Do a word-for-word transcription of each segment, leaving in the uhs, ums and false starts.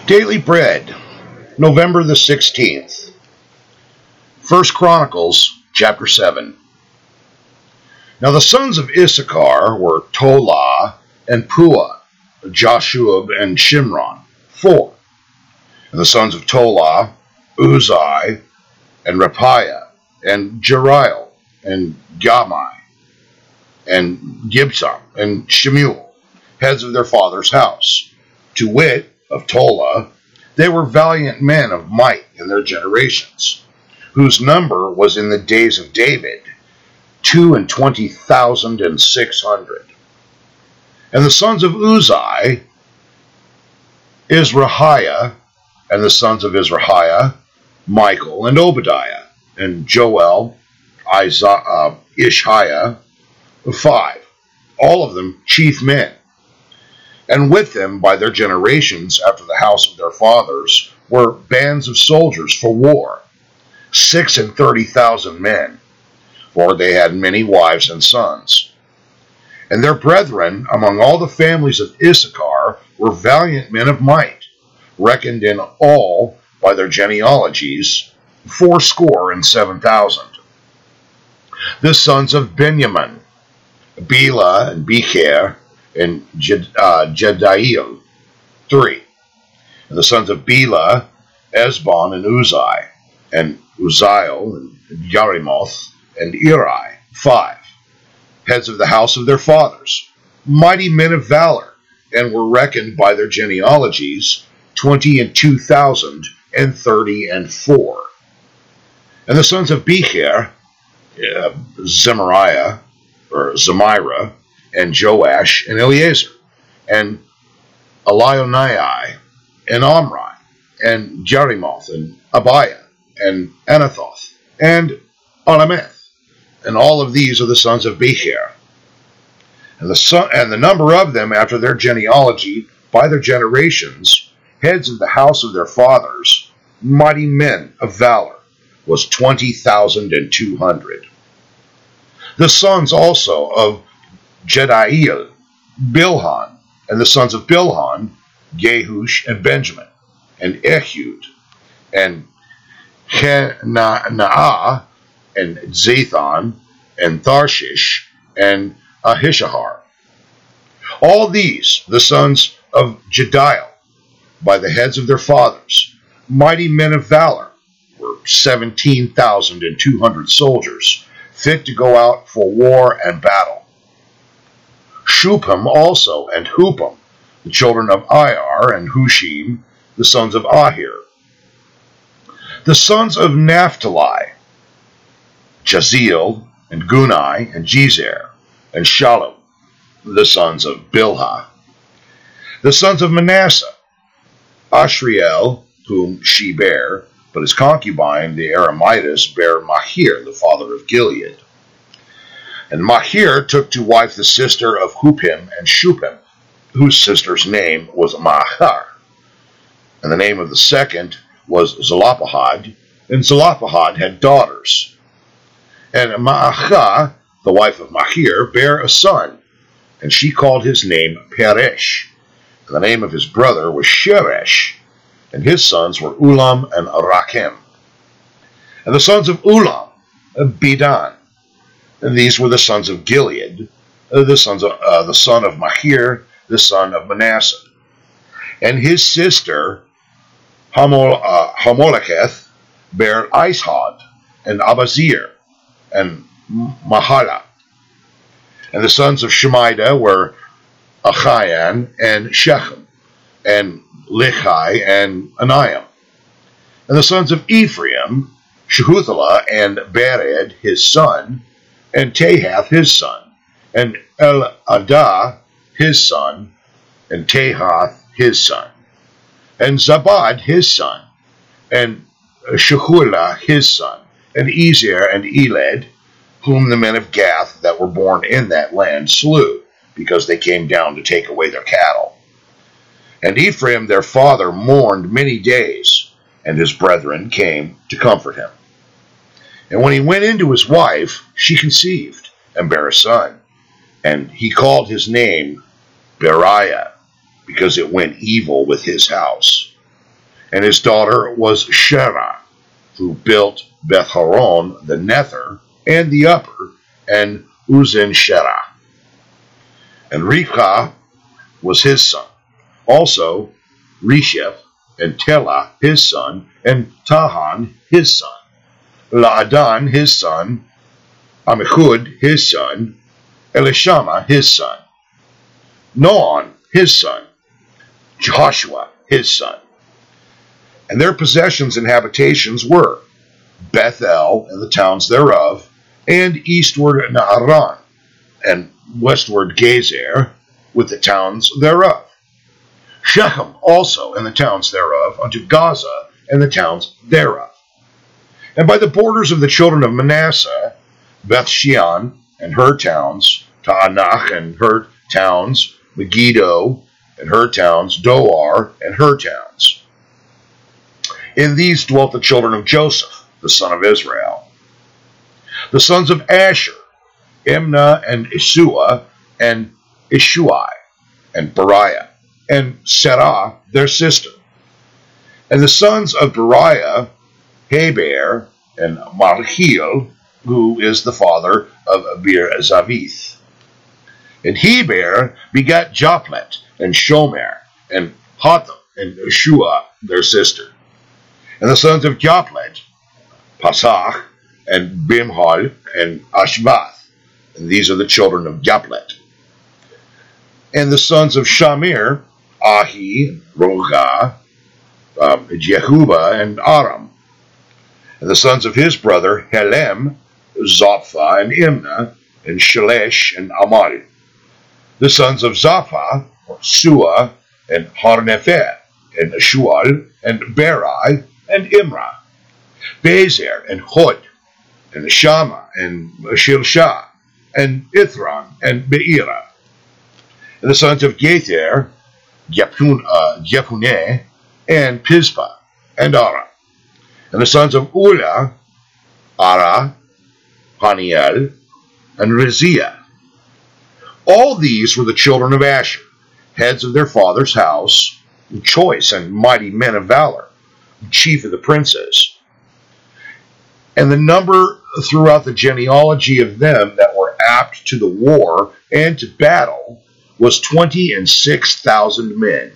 Daily Bread, November the sixteenth. First Chronicles, chapter seven. Now the sons of Issachar were Tola and Puah, Jashub and Shimron, four. And the sons of Tola, Uzai, and Rapiah, and Jeriel, and Gamai, and Gibson, and Shemuel, heads of their father's house. To wit, of Tola, they were valiant men of might in their generations, whose number was in the days of David two and twenty thousand and six hundred. And the sons of Uzai, Izrahiah, and the sons of Izrahiah, Michael and Obadiah, and Joel, Isaiah, uh, Ishiah, five, all of them chief men. And with them, by their generations, after the house of their fathers, were bands of soldiers for war, six and thirty thousand men, for they had many wives and sons. And their brethren, among all the families of Issachar, were valiant men of might, reckoned in all by their genealogies, fourscore and seven thousand. The sons of Benjamin, Bela and Becher, and Jed, uh, Jediel, three. And the sons of Bela, Esbon and Uzai, and Uzziel, and Yarimoth, and Eri, five. Heads of the house of their fathers, mighty men of valor, and were reckoned by their genealogies, twenty and two thousand, and thirty and four. And the sons of Becher, uh, Zemariah, or Zemira, and Joash, and Eleazar, and Elionai, and Omri, and Jerimoth, and Abiah, and Anathoth, and Alameth, and all of these are the sons of Becher. And the son, and the number of them after their genealogy, by their generations, heads of the house of their fathers, mighty men of valor, was twenty thousand and two hundred. The sons also of Jediel, Bilhan, and the sons of Bilhan, Jehush and Benjamin, and Ehud, and Henaniah, and Zathon, and Tharshish, and Ahishahar. All these, the sons of Jediel, by the heads of their fathers, mighty men of valor, were seventeen thousand and two hundred soldiers, fit to go out for war and battle. Shuppim also, and Huppim, the children of Iar, and Hushim, the sons of Ahir. The sons of Naphtali, Jaziel, and Gunai, and Jezer, and Shalom, the sons of Bilhah. The sons of Manasseh, Ashriel, whom she bare, but his concubine, the Aramitess, bare Mahir, the father of Gilead. And Mahir took to wife the sister of Huppim and Shuppim, whose sister's name was Maachah. And the name of the second was Zelophehad, and Zelophehad had daughters. And Maachah, the wife of Mahir, bare a son, and she called his name Peresh. And the name of his brother was Sheresh, and his sons were Ulam and Rakem. And the sons of Ulam, Bedan. And these were the sons of Gilead, uh, the sons of uh, the son of Mahir, the son of Manasseh. And his sister Hamol, uh, Hamoleketh bare Ishad, and Abazir, and Mahala. And the sons of Shemida were Achian, and Shechem, and Lichai, and Aniam. And the sons of Ephraim, Shehuthala, and Bered his son, and Tahath his son, and Eladah his son, and Tahath his son, and Zabad his son, and Shehulah his son, and Ezer and Eled, whom the men of Gath that were born in that land slew, because they came down to take away their cattle. And Ephraim their father mourned many days, and his brethren came to comfort him. And when he went into his wife, she conceived, and bare a son, and he called his name Beriah, because it went evil with his house. And his daughter was Sherah, who built Beth-horon, the nether, and the upper, and Uzen-Sherah. And Rivkah was his son. Also Resheph, and Telah his son, and Tahan his son. Laadan his son, Amihud his son, Elishama his son, Noan his son, Joshua his son. And their possessions and habitations were Bethel and the towns thereof, and eastward Naaran, and westward Gezer, with the towns thereof. Shechem also and the towns thereof, unto Gaza and the towns thereof. And by the borders of the children of Manasseh, Bethshean and her towns, Taanach and her towns, Megiddo and her towns, Doar and her towns. In these dwelt the children of Joseph, the son of Israel. The sons of Asher, Imnah and Isua, and Ishuai, and Beriah, and Serah their sister. And the sons of Beriah, Heber, and Malchiel, who is the father of Bir Zavith. And Heber begat Japlet, and Shomer, and Hotham, and Shua their sister. And the sons of Japlet, Pasach, and Bimhal, and Ashvath. And these are the children of Japlet. And the sons of Shamir, Ahi, Roga, um, Jehuba, and Aram. And the sons of his brother, Helem, Zophah, and Imnah, and Shelesh, and Amal. The sons of Zophah, Sua, and Harnepher, and Shual, and Berai, and Imrah. Bezer, and Hod, and Shammah, and Shilshah, and Ithran, and Beirah. And the sons of Gether, Jepun, uh, Jepuneh, and Pispa, and Ara. And the sons of Ulah, Ara, Haniel, and Reziah. All these were the children of Asher, heads of their father's house, choice and mighty men of valor, chief of the princes. And the number throughout the genealogy of them that were apt to the war and to battle was twenty and six thousand men.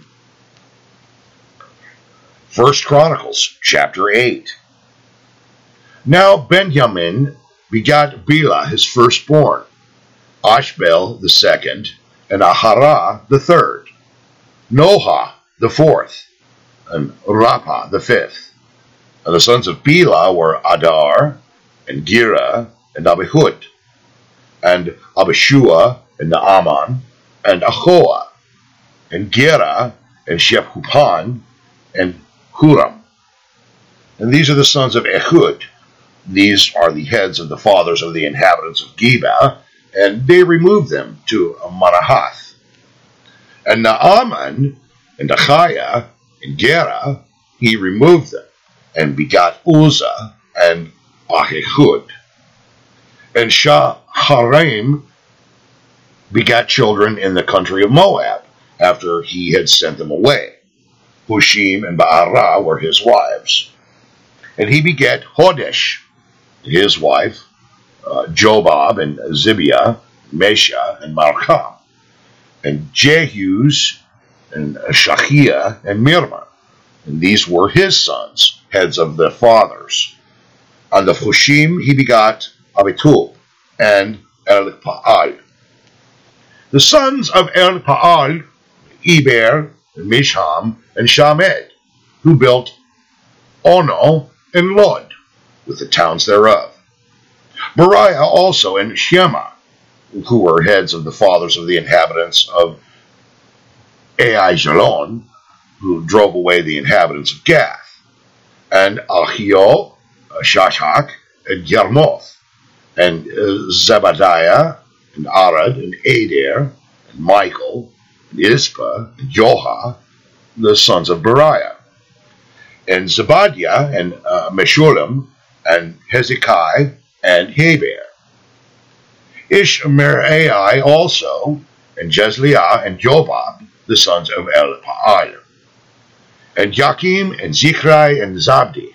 First Chronicles, chapter eight. Now Benjamin begat Bela his firstborn, Ashbel the second, and Aharah the third, Noha the fourth, and Rapha the fifth. And the sons of Bela were Adar, and Gera, and Abihud, and Abishua, and Naaman, and Ahoah, and Gera, and Shephupan, and Huram. And these are the sons of Ehud. These are the heads of the fathers of the inhabitants of Geba, and they removed them to Manahath. And Naaman, and Achiah, and Gera, he removed them, and begot Uzzah, and Ahihud. And Shaharaim begat children in the country of Moab, after he had sent them away. Hushim and Ba'arah were his wives. And he begat Hodesh, his wife, uh, Jobab, and Zibiah, Mesha, and Malcham, and Jehuz, and Shachiah, and Mirma. And these were his sons, heads of their fathers. And of Hushim he begot Abitul, and Elpaal. The sons of Elpaal, Eber, and Misham, and Shamed, who built Ono and Lod, with the towns thereof. Beriah also and Shema, who were heads of the fathers of the inhabitants of Aijalon, who drove away the inhabitants of Gath, and Ahio, Shashak, and Jarmoth, and uh, Zebadiah, and Arad, and Adair, and Michael, and Ispa, and Joha, the sons of Beriah, and Zebadiah, and uh, Meshullam, and Hezekiah, and Heber. Ishmerai also, and Jezliah, and Jobab, the sons of Elpaal. and Joachim, and Zichri, and Zabdi,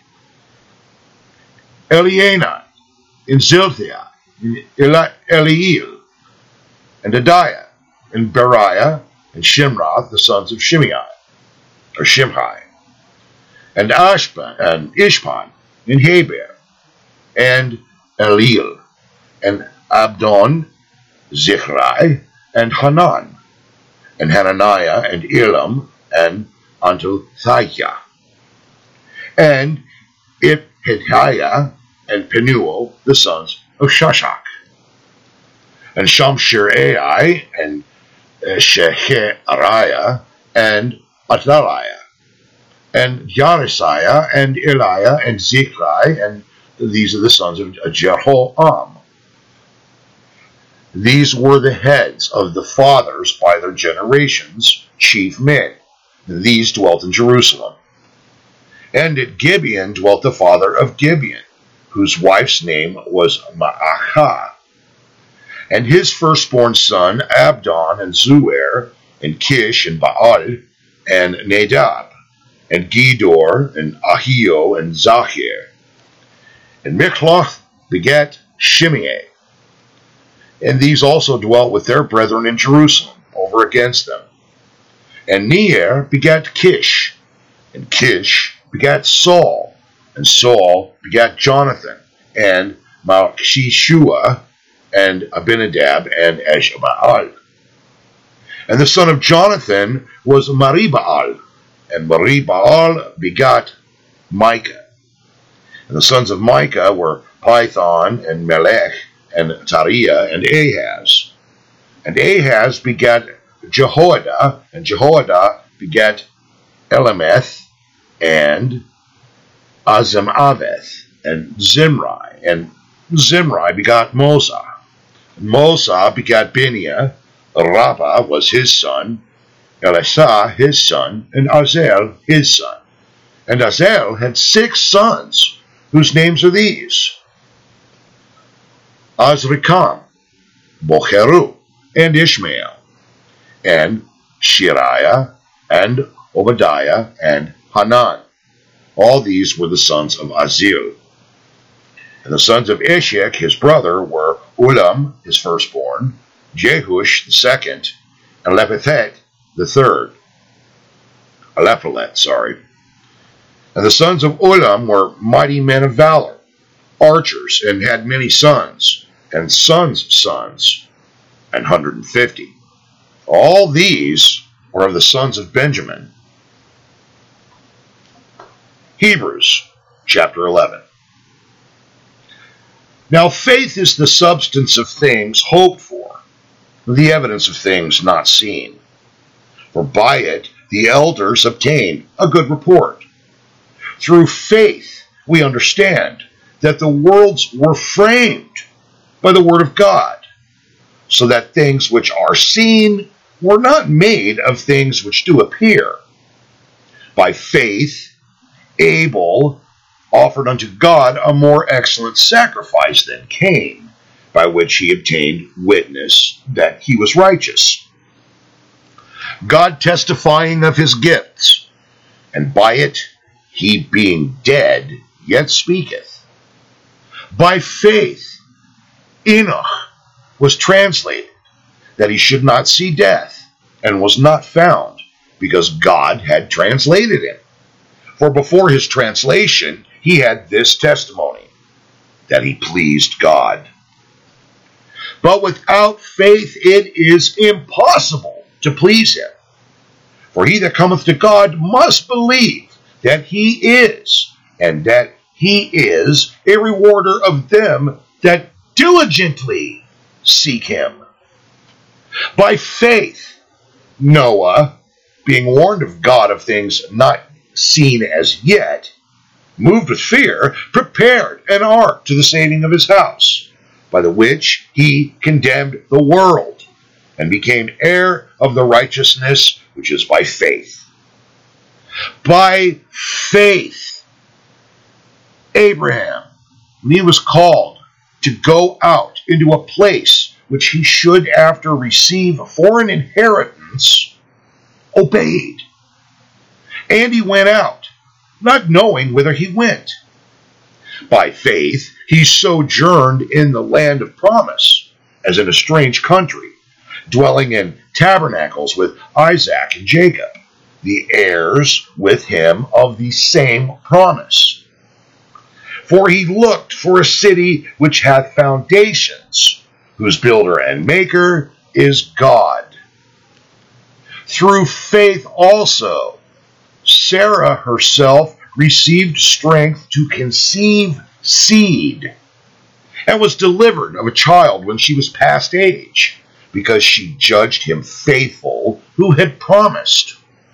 Elienai, and Zilthai, and Eli- Eliel, and Adiah, and Beriah, and Shimroth, the sons of Shimei, or Shimhi, and Ashban, and Ishpan, and Heber, and Eliel, and Abdon, Zichri, and Hanan, and Hananiah, and Elam, and Antothiah, and Iphiah, and Penuel, the sons of Shashak, and Shamshirai, and Shechariah, and Athaliah, and Yarisiah, and Eliah, and Zichri, and these are the sons of Jehoam. These were the heads of the fathers by their generations, chief men. These dwelt in Jerusalem. And at Gibeon dwelt the father of Gibeon, whose wife's name was Maachah. And his firstborn son, Abdon, and Zuer, and Kish, and Baal, and Nadab, and Gedor, and Ahio, and Zahir. And Michloth begat Shimei. And these also dwelt with their brethren in Jerusalem, over against them. And Neer begat Kish, and Kish begat Saul, and Saul begat Jonathan, and Malchishua, and Abinadab, and Eshbaal. And the son of Jonathan was Maribaal, and Maribaal begat Micah. And the sons of Micah were Python, and Melech, and Tariah, and Ahaz. And Ahaz begat Jehoiada, and Jehoiada begat Elameth, and Azamaveth, and Zimri, and Zimri begat Mosa. And Mosa begat Benia, Rabbah was his son, Elisah his son, and Azel his son. And Azel had six sons, whose names are these: Azrikam, Bocheru, and Ishmael, and Shiriah, and Obadiah, and Hanan. All these were the sons of Azil. And the sons of Ishak, his brother, were Ulam, his firstborn, Jehush, the second, and Lephethet, the third. Alephalet, sorry. And the sons of Ulam were mighty men of valor, archers, and had many sons, and sons' sons, an hundred and fifty. All these were of the sons of Benjamin. Hebrews, chapter eleven. Now faith is the substance of things hoped for, the evidence of things not seen. For by it the elders obtained a good report. Through faith we understand that the worlds were framed by the word of God, so that things which are seen were not made of things which do appear. By faith Abel offered unto God a more excellent sacrifice than Cain, by which he obtained witness that he was righteous, God testifying of his gifts, and by it he being dead yet speaketh. By faith Enoch was translated, that he should not see death, and was not found, because God had translated him. For before his translation he had this testimony, that he pleased God. But without faith it is impossible to please him. For he that cometh to God must believe that he is, and that he is a rewarder of them that diligently seek him. By faith Noah, being warned of God of things not seen as yet, moved with fear, prepared an ark to the saving of his house, by the which he condemned the world, and became heir of the righteousness which is by faith. By faith Abraham, when he was called to go out into a place which he should after receive for an inheritance, obeyed, And he went out, not knowing whither he went. By faith he sojourned in the land of promise, as in a strange country, dwelling in tabernacles with Isaac and Jacob, the heirs with him of the same promise. For he looked for a city which hath foundations, whose builder and maker is God. Through faith also, Sarah herself received strength to conceive seed, and was delivered of a child when she was past age, because she judged him faithful who had promised.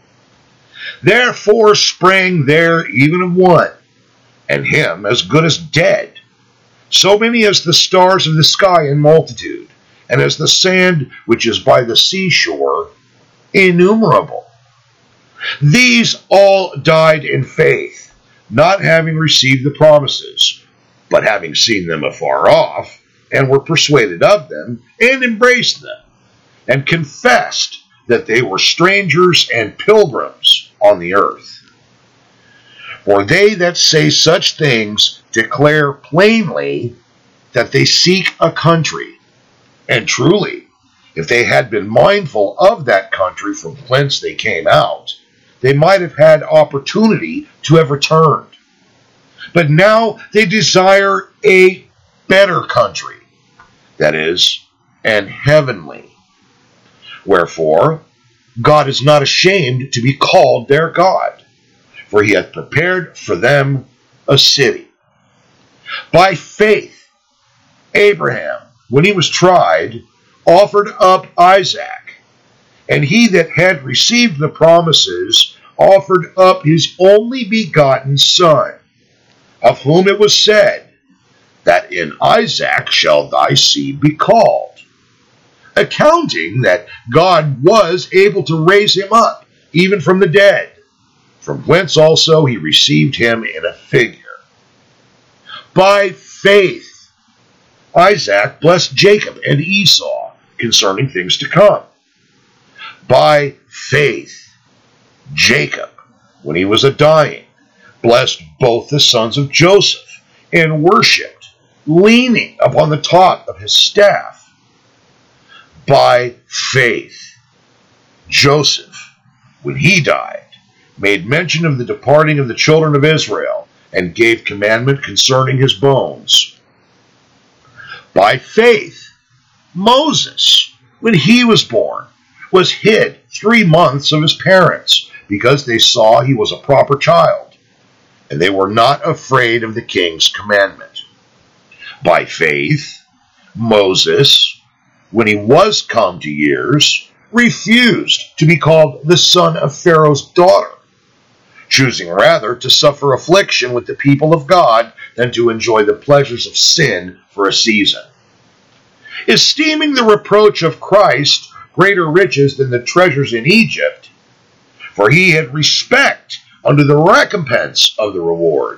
Therefore sprang there even of one, and him as good as dead, so many as the stars of the sky in multitude, and as the sand which is by the seashore innumerable. These all died in faith, not having received the promises, but having seen them afar off, and were persuaded of them, and embraced them, and confessed that they were strangers and pilgrims on the earth. For they that say such things declare plainly that they seek a country. And truly, if they had been mindful of that country from whence they came out, they might have had opportunity to have returned. But now they desire a better country, that is, an heavenly. Wherefore, God is not ashamed to be called their God, for he hath prepared for them a city. By faith, Abraham, when he was tried, offered up Isaac, and he that had received the promises offered up his only begotten son, of whom it was said, that in Isaac shall thy seed be called, accounting that God was able to raise him up, even from the dead, from whence also he received him in a figure. By faith, Isaac blessed Jacob and Esau concerning things to come. By faith, Jacob, when he was a dying, blessed both the sons of Joseph, and worshipped, leaning upon the top of his staff. By faith, Joseph, when he died, made mention of the departing of the children of Israel, and gave commandment concerning his bones. By faith, Moses, when he was born, was hid three months of his parents, because they saw he was a proper child, and they were not afraid of the king's commandment. By faith, Moses, when he was come to years, refused to be called the son of Pharaoh's daughter, choosing rather to suffer affliction with the people of God than to enjoy the pleasures of sin for a season, esteeming the reproach of Christ greater riches than the treasures in Egypt, for he had respect unto the recompense of the reward.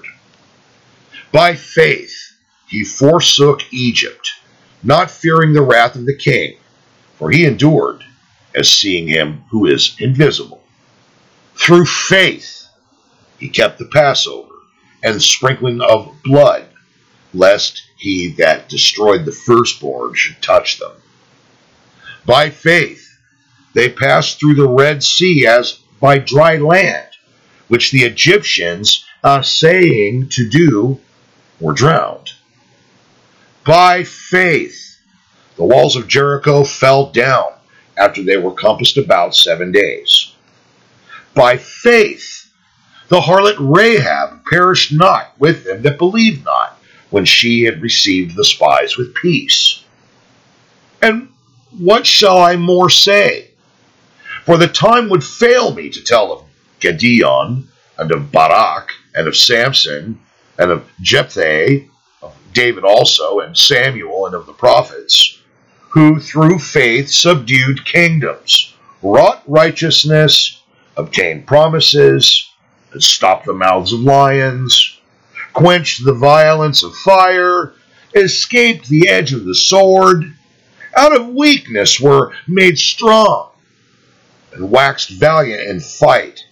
By faith he forsook Egypt, not fearing the wrath of the king, for he endured as seeing him who is invisible. Through faith he kept the Passover and the sprinkling of blood, lest he that destroyed the firstborn should touch them. By faith they passed through the Red Sea as by dry land, which the Egyptians, essaying to do, were drowned. By faith the walls of Jericho fell down after they were compassed about seven days. By faith the harlot Rahab perished not with them that believed not, when she had received the spies with peace. And what shall I more say? For the time would fail me to tell of Gideon, and of Barak, and of Samson, and of Jephthah, of David also, and Samuel, and of the prophets, who through faith subdued kingdoms, wrought righteousness, obtained promises, and stopped the mouths of lions, quenched the violence of fire, escaped the edge of the sword, out of weakness were made strong, and waxed valiant in fight,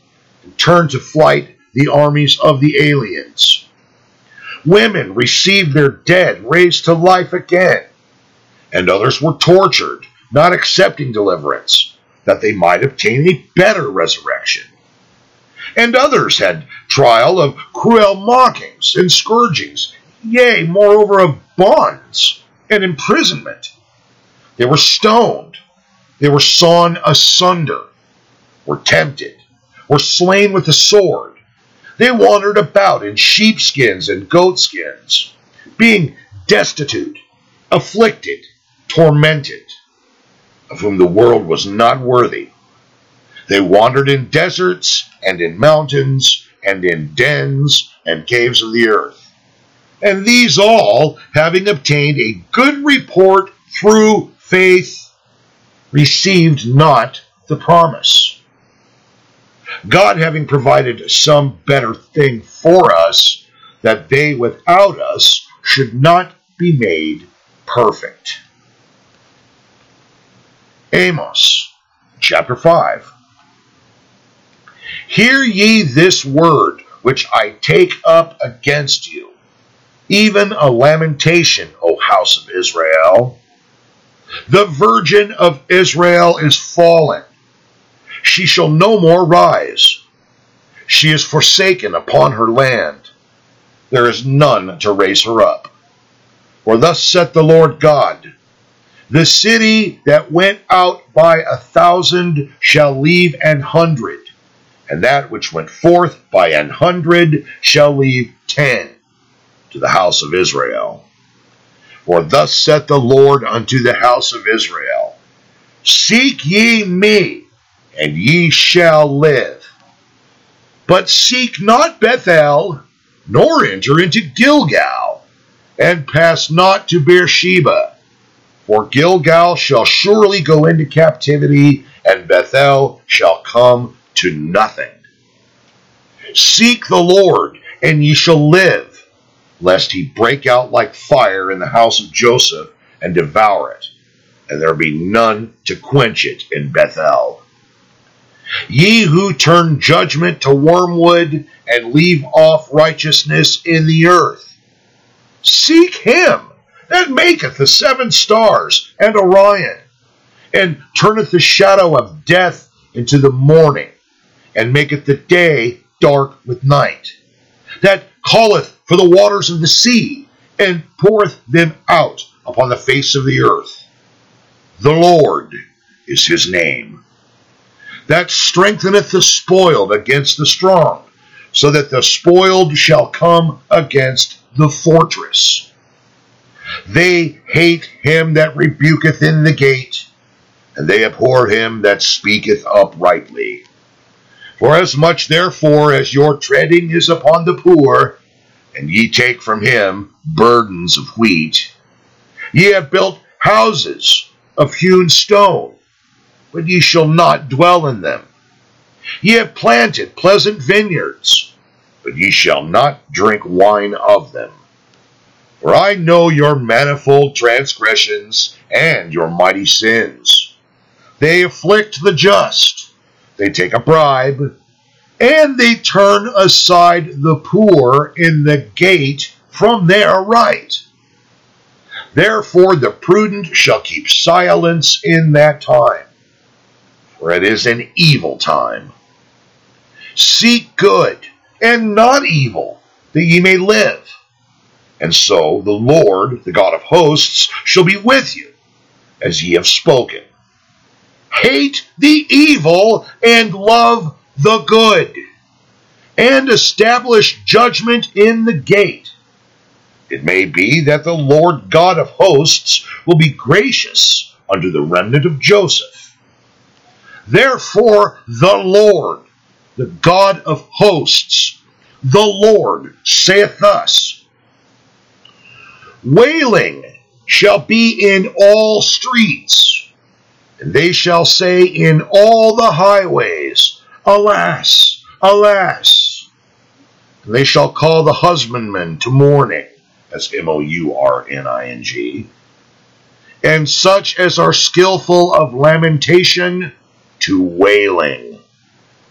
and turned to flight the armies of the aliens. Women received their dead raised to life again, and others were tortured, not accepting deliverance, that they might obtain a better resurrection. And others had trial of cruel mockings and scourgings, yea, moreover of bonds and imprisonment. They were stoned, they were sawn asunder, were tempted, were slain with the sword. They wandered about in sheepskins and goatskins, being destitute, afflicted, tormented, of whom the world was not worthy. They wandered in deserts and in mountains and in dens and caves of the earth. And these all, having obtained a good report through faith, received not the promise. God having provided some better thing for us, that they without us should not be made perfect. Amos, chapter five. Hear ye this word which I take up against you, even a lamentation, O house of Israel. The virgin of Israel is fallen. She shall no more rise. She is forsaken upon her land. There is none to raise her up. For thus saith the Lord God, the city that went out by a thousand shall leave an hundred, and that which went forth by an hundred shall leave ten to the house of Israel. For thus saith the Lord unto the house of Israel, seek ye me, and ye shall live. But seek not Bethel, nor enter into Gilgal, and pass not to Beersheba. For Gilgal shall surely go into captivity, and Bethel shall come to nothing. Seek the Lord, and ye shall live, lest he break out like fire in the house of Joseph, and devour it, and there be none to quench it in Bethel. Ye who turn judgment to wormwood, and leave off righteousness in the earth, seek him that maketh the seven stars and Orion, and turneth the shadow of death into the morning, and maketh the day dark with night, that calleth for the waters of the sea, and poureth them out upon the face of the earth. The Lord is his name. That strengtheneth the spoiled against the strong, so that the spoiled shall come against the fortress. They hate him that rebuketh in the gate, and they abhor him that speaketh uprightly. Forasmuch therefore as your treading is upon the poor, and ye take from him burdens of wheat, ye have built houses of hewn stone, but ye shall not dwell in them. Ye have planted pleasant vineyards, but ye shall not drink wine of them. For I know your manifold transgressions and your mighty sins. They afflict the just, they take a bribe, and they turn aside the poor in the gate from their right. Therefore the prudent shall keep silence in that time, for it is an evil time. Seek good, and not evil, that ye may live. And so the Lord, the God of hosts, shall be with you, as ye have spoken. Hate the evil, and love the good, and establish judgment in the gate. It may be that the Lord God of hosts will be gracious unto the remnant of Joseph. Therefore the Lord, the God of hosts, the Lord saith thus, wailing shall be in all streets, and they shall say in all the highways, alas, alas. And they shall call the husbandman to mourning, that's M O U R N I N G, and such as are skillful of lamentation to wailing.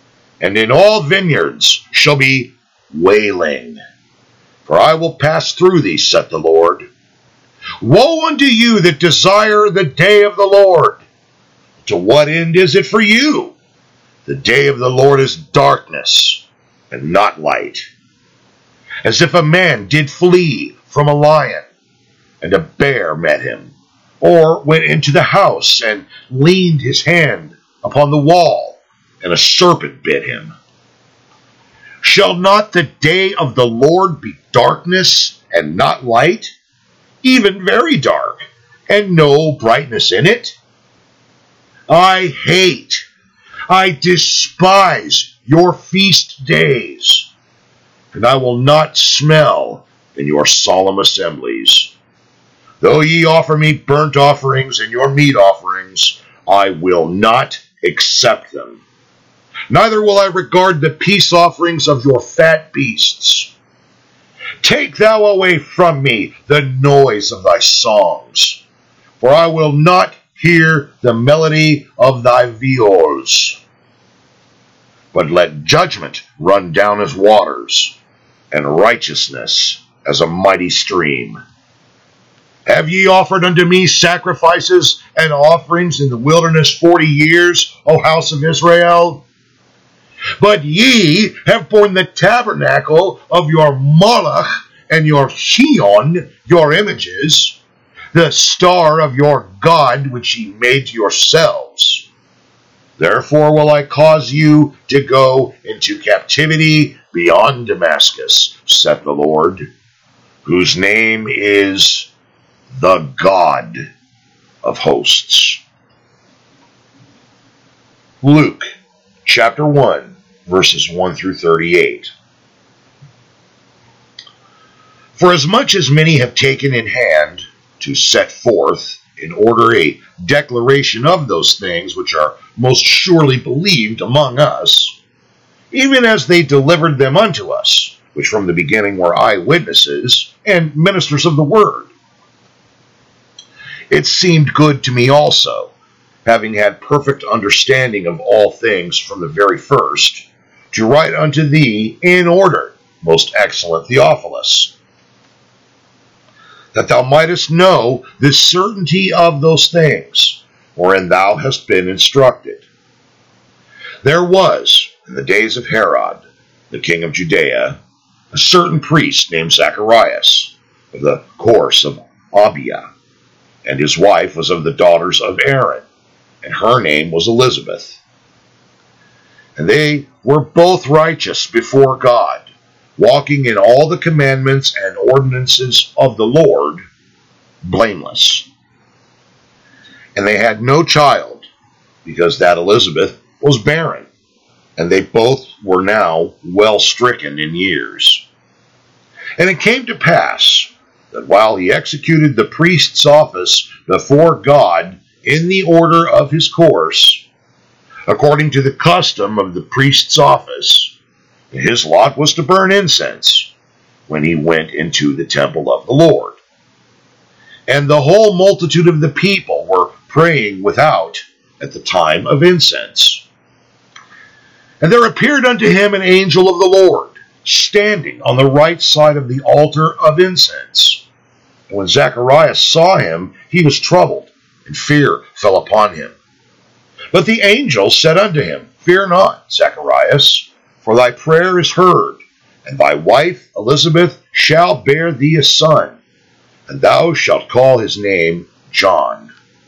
and in all vineyards shall be wailing. For I will pass through thee, saith the Lord. Woe unto you that desire the day of the Lord! To what end is it for you? The day of the Lord is darkness, and not light. As if a man did flee from a lion, and a bear met him, or went into the house, and leaned his hand upon the wall, and a serpent bit him. Shall not the day of the Lord be darkness, and not light, even very dark, and no brightness in it? I hate, I despise your feast days, and I will not smell in your solemn assemblies. Though ye offer me burnt offerings and your meat offerings, I will not accept them. Neither will I regard the peace offerings of your fat beasts. Take thou away from me the noise of thy songs, for I will not hear the melody of thy viols. But let judgment run down as waters, and righteousness as a mighty stream. Have ye offered unto me sacrifices and offerings in the wilderness forty years, O house of Israel? But ye have borne the tabernacle of your Moloch and your Chion, your images, the star of your God which ye made to yourselves. Therefore will I cause you to go into captivity beyond Damascus, saith the Lord, whose name is the God of hosts. Luke chapter one, verses one through thirty-eight. For as much as many have taken in hand to set forth in order a declaration of those things which are most surely believed among us, even as they delivered them unto us, which from the beginning were eyewitnesses and ministers of the word, it seemed good to me also, having had perfect understanding of all things from the very first, to write unto thee in order, most excellent Theophilus, that thou mightest know the certainty of those things, wherein thou hast been instructed. There was, in the days of Herod, the king of Judea, a certain priest named Zacharias, of the course of Abia, and his wife was of the daughters of Aaron, and her name was Elizabeth. And they were both righteous before God, walking in all the commandments and ordinances of the Lord, blameless. And they had no child, because that Elizabeth was barren, and they both were now well stricken in years. And it came to pass that while he executed the priest's office before God in the order of his course, according to the custom of the priest's office, his lot was to burn incense when he went into the temple of the Lord. And the whole multitude of the people were praying without at the time of incense. And there appeared unto him an angel of the Lord, standing on the right side of the altar of incense. And when Zacharias saw him, he was troubled, and fear fell upon him. But the angel said unto him, Fear not, Zacharias, for thy prayer is heard, and thy wife Elizabeth shall bear thee a son, and thou shalt call his name John.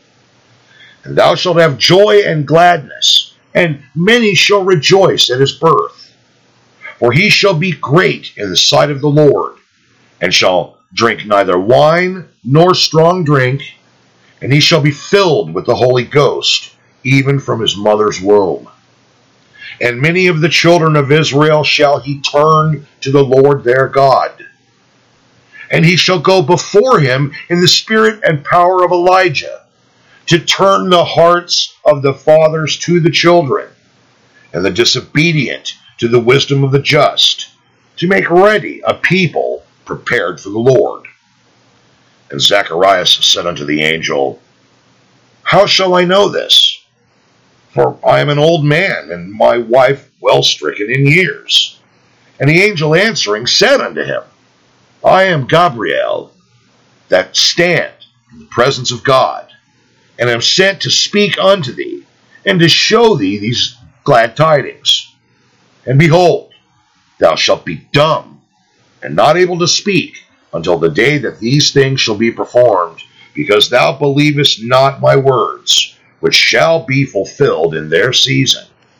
And thou shalt have joy and gladness, and many shall rejoice at his birth. For he shall be great in the sight of the Lord, and shall drink neither wine nor strong drink, and he shall be filled with the Holy Ghost, even from his mother's womb. And many of the children of Israel shall he turn to the Lord their God. And he shall go before him in the spirit and power of Elijah, to turn the hearts of the fathers to the children, and the disobedient to the wisdom of the just, to make ready a people prepared for the Lord. And Zacharias said unto the angel, How shall I know this? For I am an old man, and my wife well stricken in years. And the angel answering said unto him, I am Gabriel, that stand in the presence of God, and am sent to speak unto thee, and to show thee these glad tidings. And behold, thou shalt be dumb, and not able to speak, until the day that these things shall be performed, because thou believest not my words, which shall be fulfilled in their season.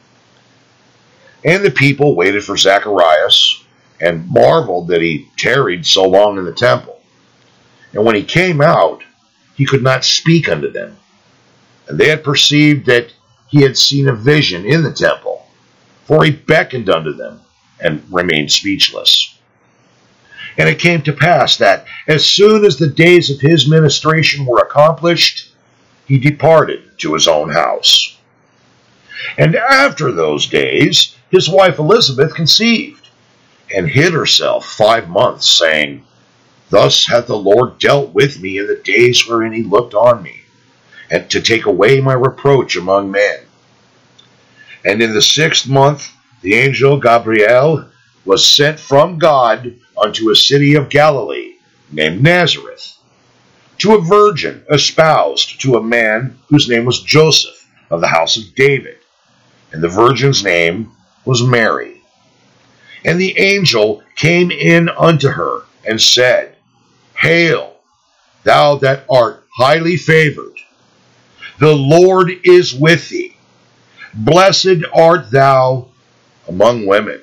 And the people waited for Zacharias, and marveled that he tarried so long in the temple. And when he came out, he could not speak unto them. And they had perceived that he had seen a vision in the temple, for he beckoned unto them, and remained speechless. And it came to pass that, as soon as the days of his ministration were accomplished, he departed to his own house. And after those days, his wife Elizabeth conceived, and hid herself five months, saying, Thus hath the Lord dealt with me in the days wherein he looked on me, and to take away my reproach among men. And in the sixth month, the angel Gabriel was sent from God unto a city of Galilee, named Nazareth, to a virgin espoused to a man whose name was Joseph, of the house of David, and the virgin's name was Mary. And the angel came in unto her, and said, Hail, thou that art highly favored, the Lord is with thee. Blessed art thou among women.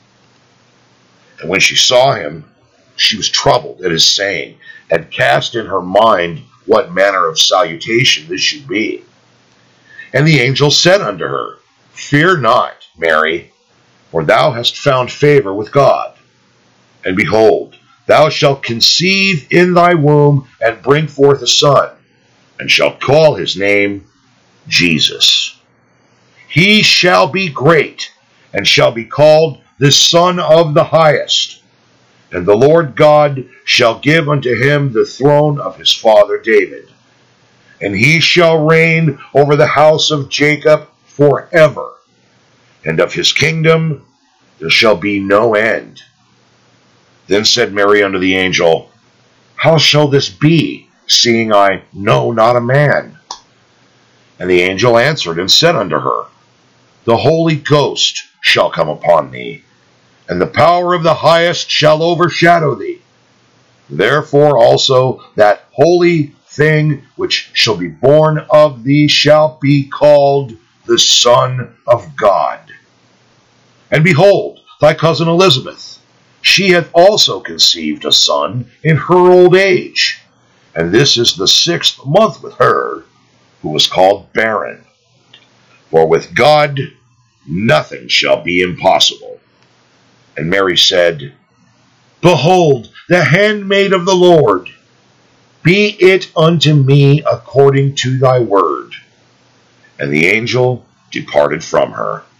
And when she saw him, she was troubled at his saying, and cast in her mind what manner of salutation this should be. And the angel said unto her, Fear not, Mary, for thou hast found favor with God. And behold, thou shalt conceive in thy womb, and bring forth a son, and shalt call his name Jesus. He shall be great, and shall be called the Son of the Highest. And the Lord God shall give unto him the throne of his father David. And he shall reign over the house of Jacob forever. And of his kingdom there shall be no end. Then said Mary unto the angel, How shall this be, seeing I know not a man? And the angel answered and said unto her, The Holy Ghost shall come upon thee, and the power of the Highest shall overshadow thee. Therefore also that holy thing which shall be born of thee shall be called the Son of God. And behold, thy cousin Elizabeth, she hath also conceived a son in her old age, and this is the sixth month with her, who was called barren. For with God nothing shall be impossible. And Mary said, Behold, the handmaid of the Lord, be it unto me according to thy word. And the angel departed from her.